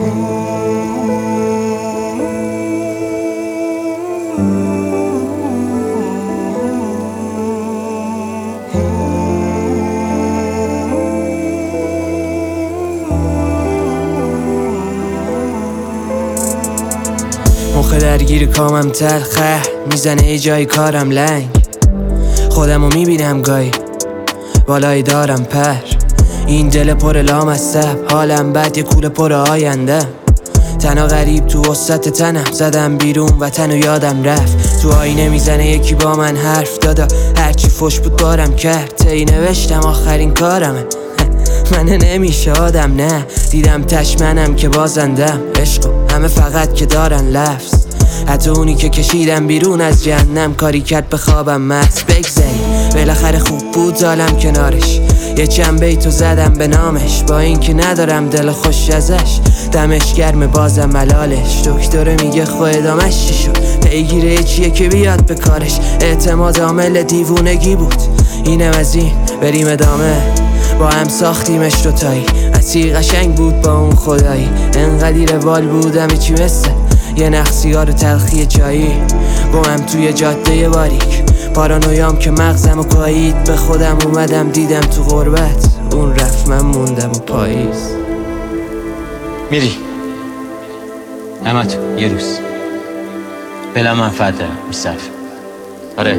مخ درگیر کامم تلخه میزنه ای جای کارم لنگ. خودمو میبینم گاهی بالایی دارم پر. این دل پر لامصب حالم بد یه کوله پر آینده. تنها غریب تو وسط تنم زدم بیرون وطنو یادم رفت. تو آینه میزنه یکی با من حرف دادا هرچی فش بود بارم کرد. تی نوشتم آخرین کارمه من نمیشه آدم نه. دیدم تشمنم که بازندم عشقو همه فقط که دارن لفظ. حتی اونی که کشیدم بیرون از جهنم کاری کرد به خوابم مست. بگذری بالاخره خوب بود زالم کنارش. یه چند بیتو زدم به نامش با این که ندارم دل خوش ازش. دمش گرم بازم ملالش. دکتره میگه خو ادامش چی شد پیگیره چیه که بیاد به کارش. اعتماد عامل دیوونگی بود اینم از این بریم ادامه. با هم ساختیمش دوتایی مسیر قشنگ بود با اون خدایی. انقدر وال بودم چی مثل یه نخسیار تلخی چایی. گمم توی جاده باریک پارانویام که مغزم و کایید. به خودم اومدم دیدم تو غربت اون رفت من موندم و پاییز. میری نمت یه روز بلا منفعت دارم میصرف. آره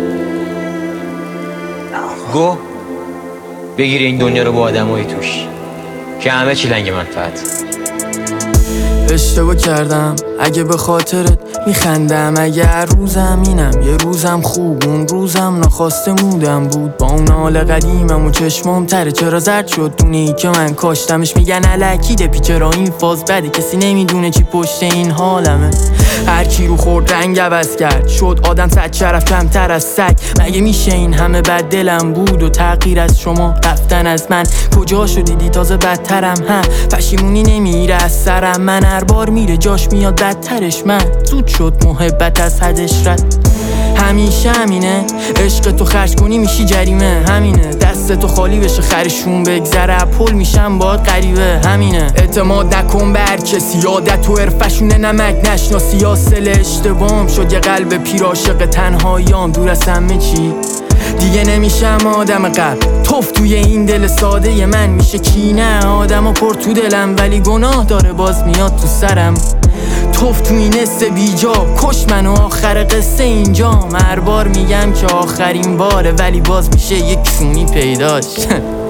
گو بگیری این دنیا رو با آدمای توش که همه چی لنگ منفعت. اشتباه کردم اگه به خاطرت میخندم. اگه روزم اینم یه روزم خوب اون روزم ناخواسته مودم بود. با اون حال قدیمم و چشمام تره چرا زرد شد دونی که من کاشتمش. میگن الکیده پیچرا این فاز بده کسی نمیدونه چی پشت این حالمه. هر کی رو خورد رنگ عوض کرد شد آدم صد شرف کمتر از سگ. مگه میشه این همه بد دلم بود و تغییر از شما رفتن از من. کجا شدیدی تازه بدترم ها پشیمونی نمیره از سرم. من هر بار میره جاش میاد بدترش. من زود شد محبت از حدش رد. همیشه همینه عشق تو خرج کنی میشی جریمه. همینه دست تو خالی بشه خرشون بگذره پل میشم باید غریبه. همینه اعتماد نکن به هر کسی عادت و عرفشونه نمک نشناسی. یا سل اشتباهم شد یه قلب پیر عاشق تنهاییام دور از همه چی. دیگه نمیشم آدم قبل توف توی این دل ساده من. میشه کی نه آدمو پر تو دلم ولی گناه داره باز میاد تو سرم. توف تو این حس بیجا کش منو آخر قصه اینجا. هر بار میگم که آخرین باره ولی باز میشه یک کونی پیداش